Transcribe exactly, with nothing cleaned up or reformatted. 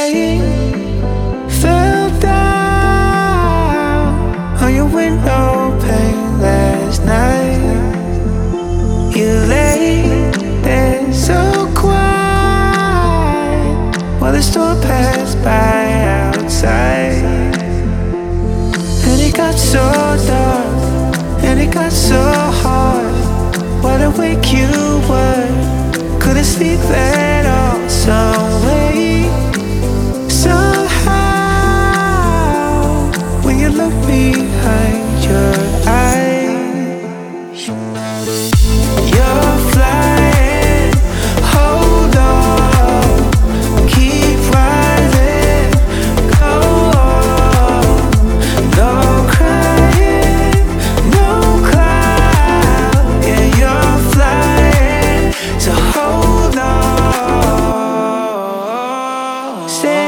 rain fell down on your window pane last night. You lay there so quiet while the storm passed by outside. And it got so dark, and it got so hard. Wide awake you were, couldn't sleep at all. Some way, somehow, when you look behind your eyes, you're flying. Hold on, keep rising. Go on, no crying, no cloud. Yeah, you're flying, so hold on. Stay